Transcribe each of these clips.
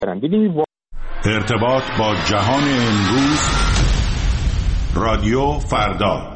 ببینید ارتباط با جهان امروز، رادیو فردا.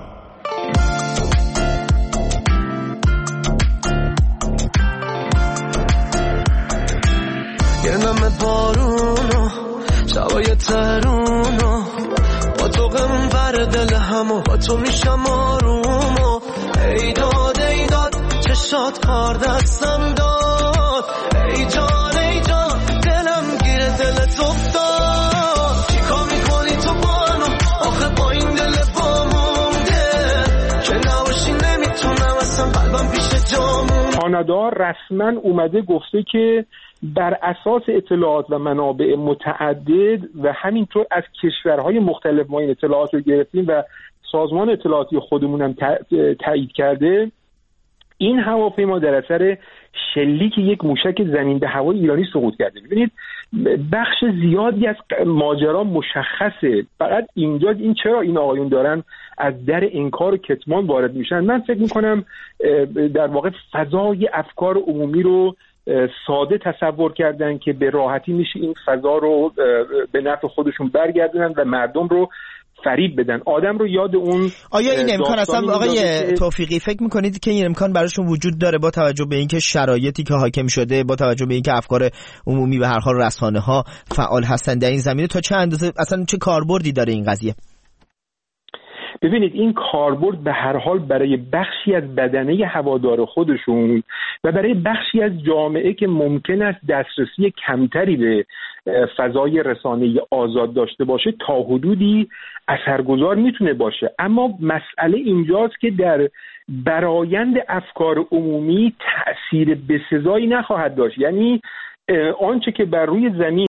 یه نم بارونو شبای ترونو با تو غمون بر دل همو با تو میشم آرومو ایداد چشات کار دستم داد ای جان دلم گیره دلت افتاد چیکار میکنی تو با منو آخه با این دل بامونده که نباشی نمیتونم اصلا قلبم پیش جامون. کانادا رسما اومده گفته که بر اساس اطلاعات و منابع متعدد و همینطور از کشورهای مختلف ما این اطلاعات رو گرفتیم و سازمان اطلاعاتی خودمون هم تایید کرده، این هواپیما در اثر شلیک یک موشک زمین به هوای ایرانی سقوط کرده. ببینید بخش زیادی از ماجرا مشخصه، فقط اینجا این چرا این آقایون دارن از در انکار و کتمان وارد میشن. من فکر میکنم در واقع فضای افکار عمومی رو ساده تصور کردن که به راحتی میشه این فضا رو به نفع خودشون برگردونن و مردم رو فریب بدن، آدم رو یاد اون. آیا این امکان اصلا آقای توفیقی فکر میکنید که این امکان براشون وجود داره با توجه به اینکه شرایطی که حاکم شده، با توجه به اینکه افکار عمومی به هر حال رسانه‌ها فعال هستن در این زمینه، تا چه اندازه اصلا چه کاربردی داره این قضیه؟ ببینید این کاربرد به هر حال برای بخشی از بدنه هوادار خودشون و برای بخشی از جامعه که ممکن است دسترسی کمتری به فضای رسانه‌ای آزاد داشته باشه تا حدودی اثرگذار میتونه باشه، اما مسئله اینجاست که در برآیند افکار عمومی تأثیر بسزایی نخواهد داشت. یعنی آنچه که بر روی زمین